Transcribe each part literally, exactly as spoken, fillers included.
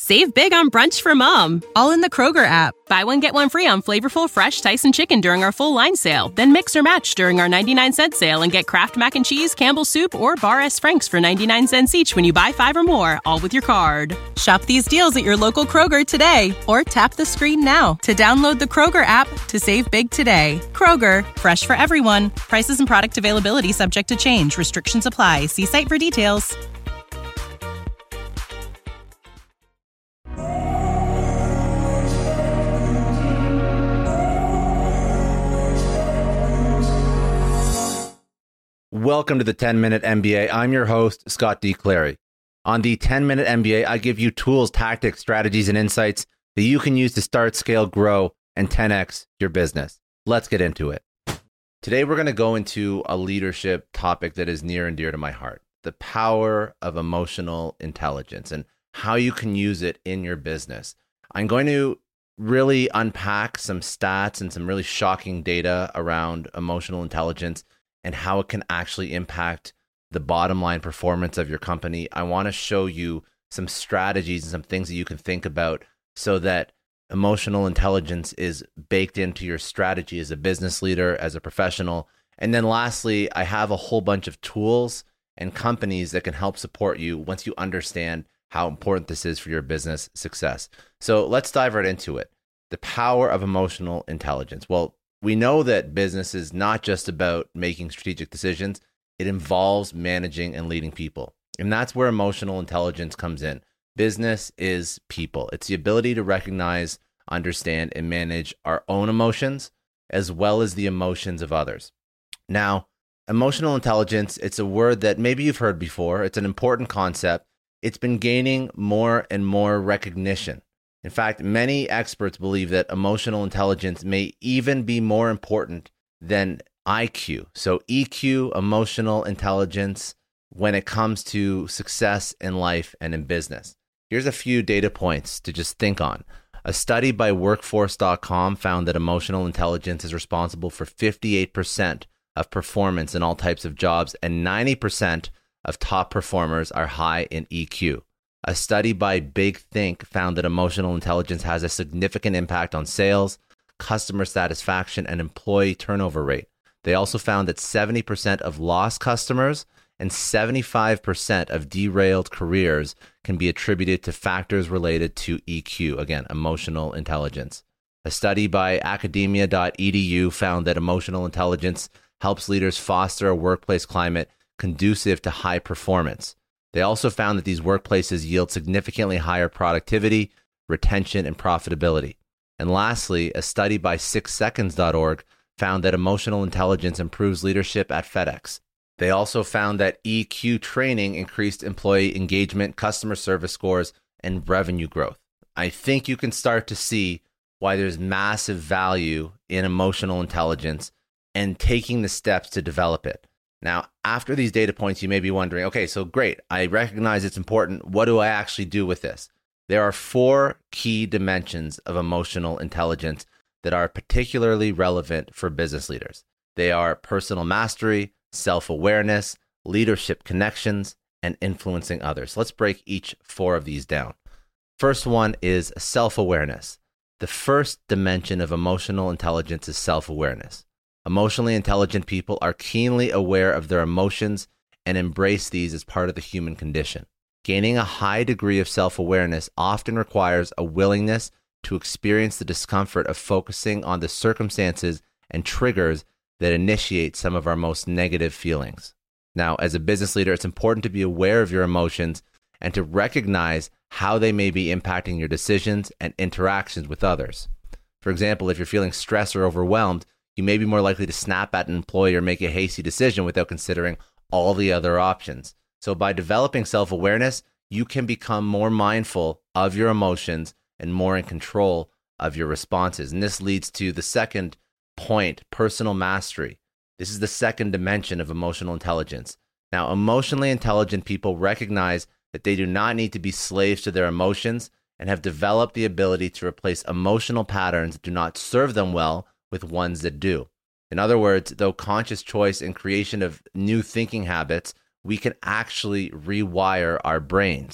Save big on brunch for mom, all in the Kroger app. Buy one, get one free on flavorful, fresh Tyson chicken during our full line sale. Then mix or match during our ninety-nine cent sale and get Kraft Mac and Cheese, Campbell's Soup, or Bar S. Frank's for ninety-nine cents each when you buy five or more, all with your card. Shop these deals at your local Kroger today, or tap the screen now to download the Kroger app to save big today. Kroger, fresh for everyone. Prices and product availability subject to change. Restrictions apply. See site for details. Welcome to the ten minute M B A. I'm your host, Scott D. Clary. On the ten minute M B A, I give you tools, tactics, strategies, and insights that you can use to start, scale, grow, and ten X your business. Let's get into it. Today, we're going to go into a leadership topic that is near and dear to my heart, the power of emotional intelligence and how you can use it in your business. I'm going to really unpack some stats and some really shocking data around emotional intelligence and how it can actually impact the bottom line performance of your company. I want to show you some strategies and some things that you can think about so that emotional intelligence is baked into your strategy as a business leader, as a professional. And then lastly, I have a whole bunch of tools and companies that can help support you once you understand how important this is for your business success. So let's dive right into it. The power of emotional intelligence. Well, we know that business is not just about making strategic decisions. It involves managing and leading people. And that's where emotional intelligence comes in. Business is people. It's the ability to recognize, understand, and manage our own emotions, as well as the emotions of others. Now, emotional intelligence, it's a word that maybe you've heard before. It's an important concept. It's been gaining more and more recognition. In fact, many experts believe that emotional intelligence may even be more important than I Q. So E Q, emotional intelligence, when it comes to success in life and in business. Here's a few data points to just think on. A study by workforce dot com found that emotional intelligence is responsible for fifty-eight percent of performance in all types of jobs, and ninety percent of top performers are high in E Q. A study by Big Think found that emotional intelligence has a significant impact on sales, customer satisfaction, and employee turnover rate. They also found that seventy percent of lost customers and seventy-five percent of derailed careers can be attributed to factors related to E Q, again, emotional intelligence. A study by academia dot e d u found that emotional intelligence helps leaders foster a workplace climate conducive to high performance. They also found that these workplaces yield significantly higher productivity, retention, and profitability. And lastly, a study by six seconds dot org found that emotional intelligence improves leadership at FedEx. They also found that E Q training increased employee engagement, customer service scores, and revenue growth. I think you can start to see why there's massive value in emotional intelligence and taking the steps to develop it. Now, after these data points, you may be wondering, okay, so great, I recognize it's important. What do I actually do with this? There are four key dimensions of emotional intelligence that are particularly relevant for business leaders. They are personal mastery, self-awareness, leadership connections, and influencing others. Let's break each four of these down. First one is self-awareness. The first dimension of emotional intelligence is self-awareness. Emotionally intelligent people are keenly aware of their emotions and embrace these as part of the human condition. Gaining a high degree of self-awareness often requires a willingness to experience the discomfort of focusing on the circumstances and triggers that initiate some of our most negative feelings. Now, as a business leader, it's important to be aware of your emotions and to recognize how they may be impacting your decisions and interactions with others. For example, if you're feeling stressed or overwhelmed, you may be more likely to snap at an employee or make a hasty decision without considering all the other options. So by developing self-awareness, you can become more mindful of your emotions and more in control of your responses. And this leads to the second point, personal mastery. This is the second dimension of emotional intelligence. Now, emotionally intelligent people recognize that they do not need to be slaves to their emotions and have developed the ability to replace emotional patterns that do not serve them well with ones that do. In other words, though conscious choice and creation of new thinking habits, we can actually rewire our brains.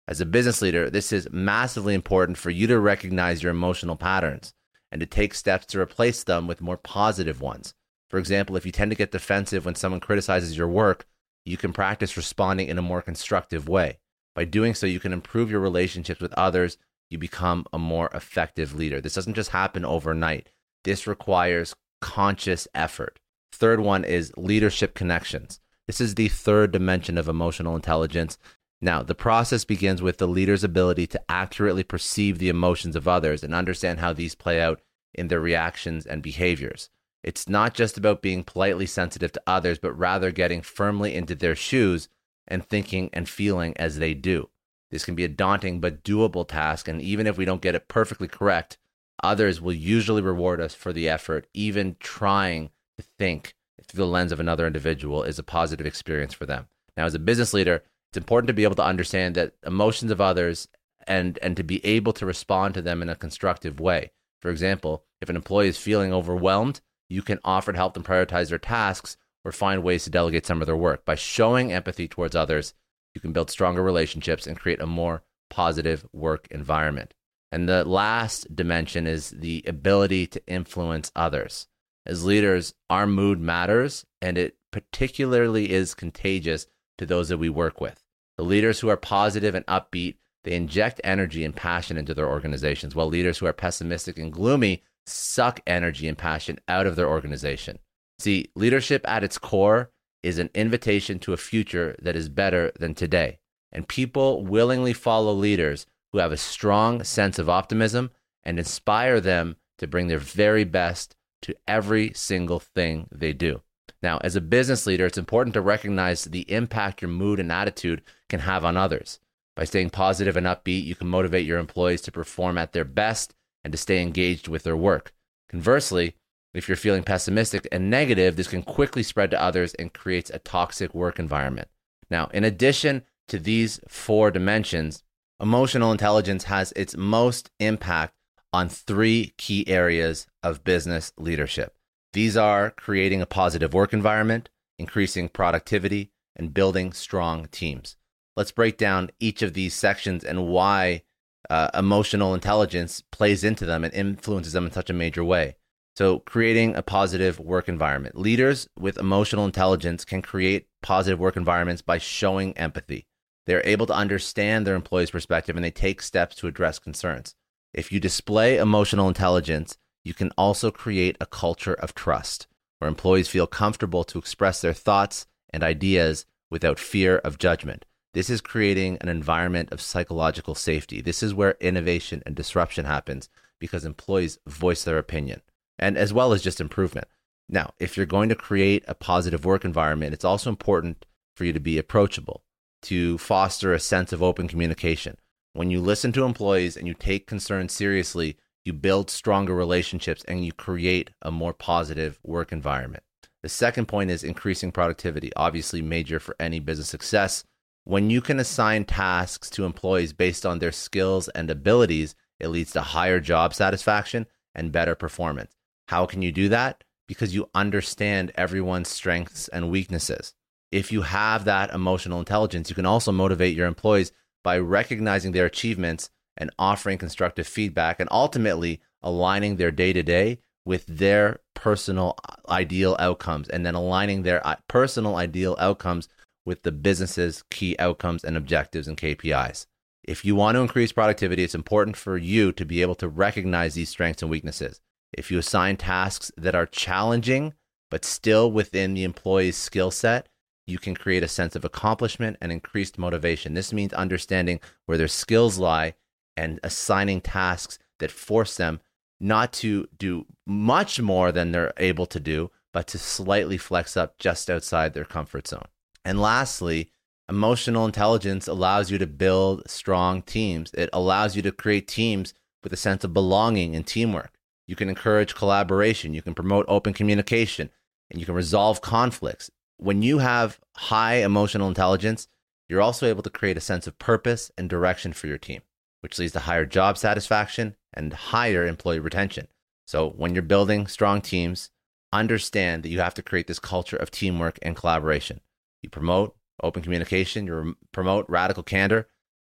As a business leader, this is massively important for you to recognize your emotional patterns and to take steps to replace them with more positive ones. For example, if you tend to get defensive when someone criticizes your work, you can practice responding in a more constructive way. By doing so, you can improve your relationships with others. You become a more effective leader. This doesn't just happen overnight. This requires conscious effort. Third one is leadership connections. This is the third dimension of emotional intelligence. Now, the process begins with the leader's ability to accurately perceive the emotions of others and understand how these play out in their reactions and behaviors. It's not just about being politely sensitive to others, but rather getting firmly into their shoes and thinking and feeling as they do. This can be a daunting but doable task, and even if we don't get it perfectly correct, others will usually reward us for the effort. Even trying to think through the lens of another individual is a positive experience for them. Now, as a business leader, it's important to be able to understand that emotions of others and, and to be able to respond to them in a constructive way. For example, if an employee is feeling overwhelmed, you can offer to help them prioritize their tasks or find ways to delegate some of their work. By showing empathy towards others, you can build stronger relationships and create a more positive work environment. And the last dimension is the ability to influence others. As leaders, our mood matters, and it particularly is contagious to those that we work with. The leaders who are positive and upbeat, they inject energy and passion into their organizations, while leaders who are pessimistic and gloomy suck energy and passion out of their organization. See, leadership at its core is an invitation to a future that is better than today. And people willingly follow leaders who have a strong sense of optimism and inspire them to bring their very best to every single thing they do. Now, as a business leader, it's important to recognize the impact your mood and attitude can have on others. By staying positive and upbeat, you can motivate your employees to perform at their best and to stay engaged with their work. Conversely, if you're feeling pessimistic and negative, this can quickly spread to others and creates a toxic work environment. Now, in addition to these four dimensions, emotional intelligence has its most impact on three key areas of business leadership. These are creating a positive work environment, increasing productivity, and building strong teams. Let's break down each of these sections and why uh, emotional intelligence plays into them and influences them in such a major way. So, creating a positive work environment. Leaders with emotional intelligence can create positive work environments by showing empathy. They're able to understand their employees' perspective and they take steps to address concerns. If you display emotional intelligence, you can also create a culture of trust where employees feel comfortable to express their thoughts and ideas without fear of judgment. This is creating an environment of psychological safety. This is where innovation and disruption happens because employees voice their opinion, and as well as just improvement. Now, if you're going to create a positive work environment, it's also important for you to be approachable, to foster a sense of open communication. When you listen to employees and you take concerns seriously, you build stronger relationships and you create a more positive work environment. The second point is increasing productivity, obviously major for any business success. When you can assign tasks to employees based on their skills and abilities, it leads to higher job satisfaction and better performance. How can you do that? Because you understand everyone's strengths and weaknesses. If you have that emotional intelligence, you can also motivate your employees by recognizing their achievements and offering constructive feedback and ultimately aligning their day-to-day with their personal ideal outcomes and then aligning their personal ideal outcomes with the business's key outcomes and objectives and K P Is. If you want to increase productivity, it's important for you to be able to recognize these strengths and weaknesses. If you assign tasks that are challenging, but still within the employee's skill set, you can create a sense of accomplishment and increased motivation. This means understanding where their skills lie and assigning tasks that force them not to do much more than they're able to do, but to slightly flex up just outside their comfort zone. And lastly, emotional intelligence allows you to build strong teams. It allows you to create teams with a sense of belonging and teamwork. You can encourage collaboration. You can promote open communication, and you can resolve conflicts. When you have high emotional intelligence, you're also able to create a sense of purpose and direction for your team, which leads to higher job satisfaction and higher employee retention. So when you're building strong teams, understand that you have to create this culture of teamwork and collaboration. You promote open communication, you promote radical candor,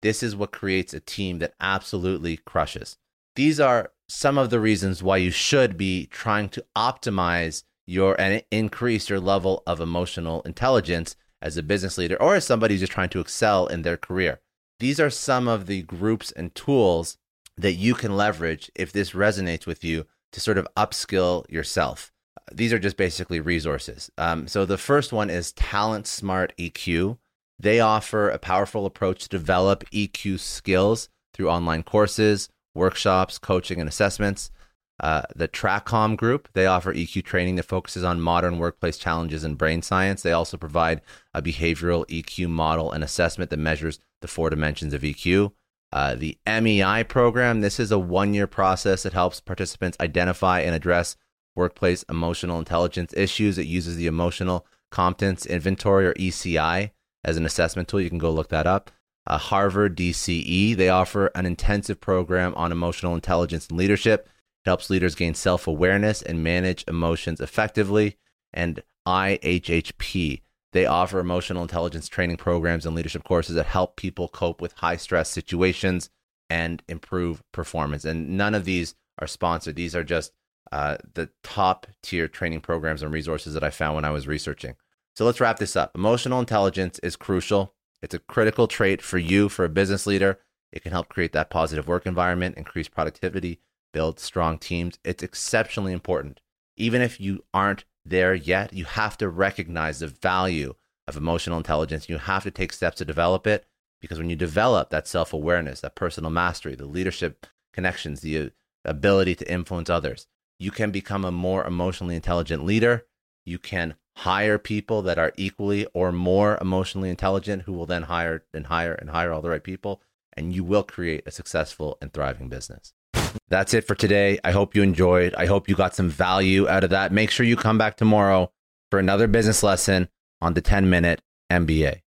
This is what creates a team that absolutely crushes. These are some of the reasons why you should be trying to optimize your and increase your level of emotional intelligence as a business leader or as somebody who's just trying to excel in their career. These are some of the groups and tools that you can leverage if this resonates with you to sort of upskill yourself. These are just basically resources. Um, so the first one is Talent Smart E Q. They offer a powerful approach to develop E Q skills through online courses, workshops, coaching, and assessments. Uh, the TrackCom Group, they offer E Q training that focuses on modern workplace challenges and brain science. They also provide a behavioral E Q model and assessment that measures the four dimensions of E Q. Uh, the M E I program, this is a one-year process that helps participants identify and address workplace emotional intelligence issues. It uses the Emotional Competence Inventory, or E C I, as an assessment tool. You can go look that up. Uh, Harvard D C E, they offer an intensive program on emotional intelligence and leadership. It helps leaders gain self-awareness and manage emotions effectively. And I H H P, they offer emotional intelligence training programs and leadership courses that help people cope with high-stress situations and improve performance. And none of these are sponsored. These are just uh, the top-tier training programs and resources that I found when I was researching. So let's wrap this up. Emotional intelligence is crucial. It's a critical trait for you, for a business leader. It can help create that positive work environment, increase productivity, build strong teams. It's exceptionally important. Even if you aren't there yet, you have to recognize the value of emotional intelligence. You have to take steps to develop it, because when you develop that self-awareness, that personal mastery, the leadership connections, the ability to influence others, you can become a more emotionally intelligent leader. You can hire people that are equally or more emotionally intelligent, who will then hire and hire and hire all the right people, and you will create a successful and thriving business. That's it for today. I hope you enjoyed. I hope you got some value out of that. Make sure you come back tomorrow for another business lesson on the ten minute M B A.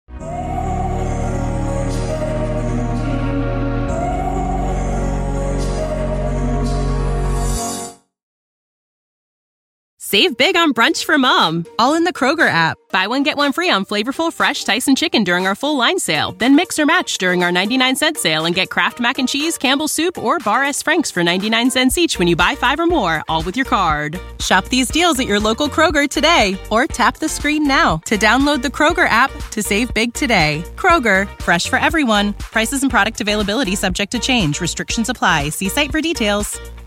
Save big on brunch for mom, All in the Kroger app. Buy one, get one free on flavorful, fresh Tyson chicken during our full line sale. Then mix or match during our ninety-nine cent sale and get Kraft Mac and Cheese, Campbell's Soup, or Bar S. Frank's for ninety-nine cents each when you buy five or more, all with your card. Shop these deals at your local Kroger today, or tap the screen now to download the Kroger app to save big today. Kroger, fresh for everyone. Prices and product availability subject to change. Restrictions apply. See site for details.